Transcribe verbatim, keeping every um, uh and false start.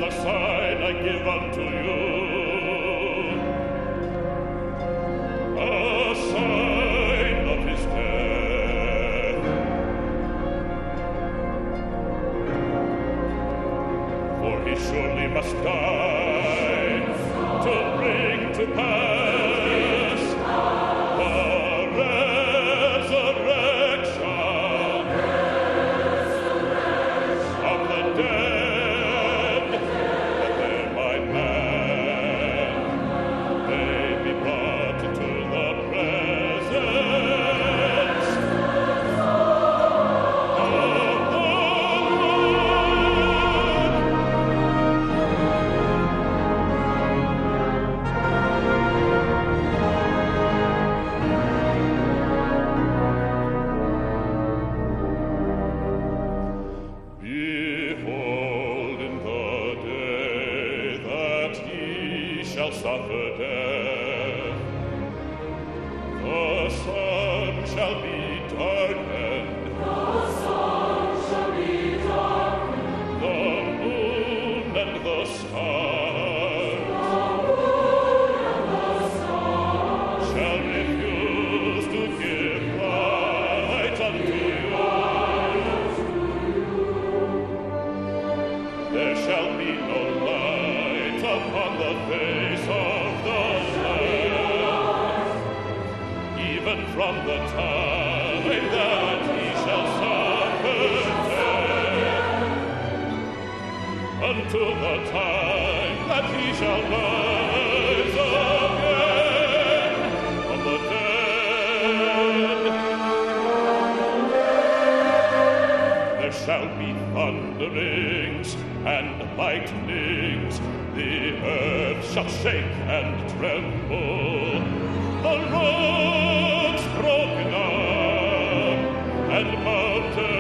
a sign I give unto you, a sign of his death. For he surely must die to bring to pass the resurrection of the dead, that there by man may be brought into the presence of the Behold, in the day that he shall suffer death, the sun shall be darkened, the moon and the stars shall refuse to give light unto you. There shall be no light upon the face of the land, even from the time that he shall suffer death, until the time that he shall rise again from the dead. There shall be thunderings and lightnings, the earth shall shake and tremble, the rocks broken up, and mountains